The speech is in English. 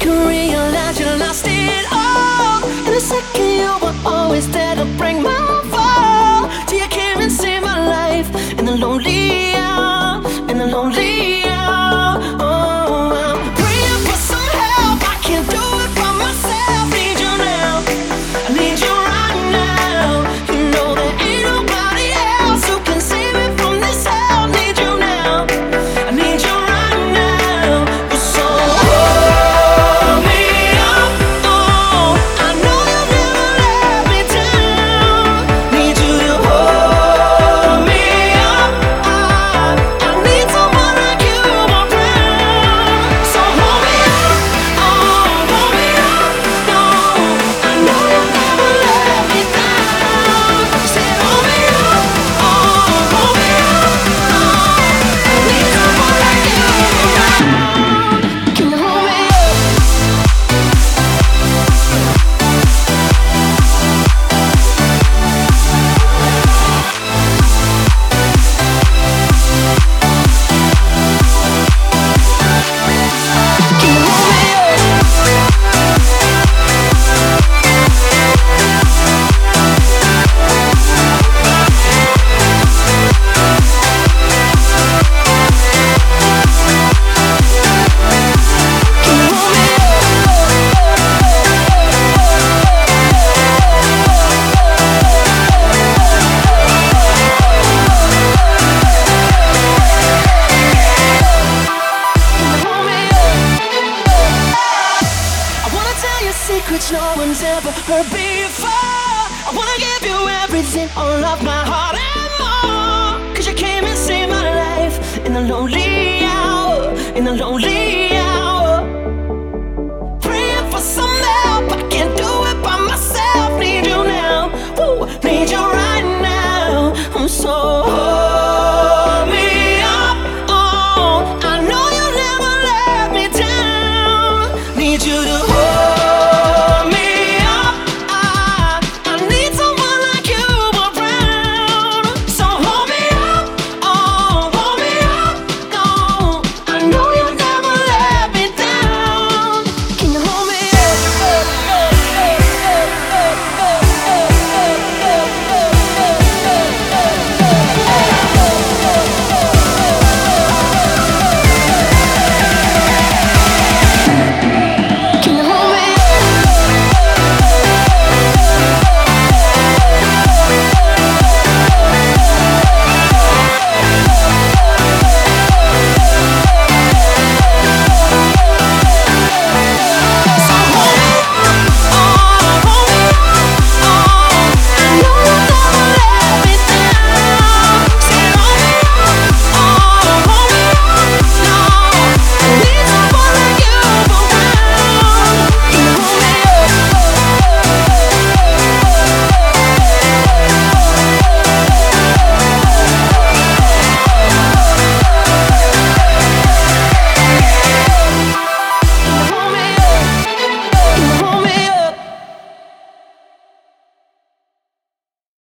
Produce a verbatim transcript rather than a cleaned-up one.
can realize you lost it all. In a second you were always there to break my fall. Till you came and saved my life in the lonely hour, in the lonely hour. Oh, I'm praying for some help. I can't do it by myself. Need you now, I need you right now. You know there ain't nobody else who can save me from this hell. Need you now, I need you right now. So hold me up, oh, I know you'll never let me down. Need you to hold me up, I, I need someone like you around. So hold me up, oh, hold me up, no, I know you'll never let me down. Said hold me up, oh, hold me up, no, I need someone like you around. Can you hold me up? Can you hold me up? Can you hold me I wanna tell you secrets no one's ever heard before. I wanna give you everything, all of my heart and more. Cause you came and saved my life in the lonely hour, in the lonely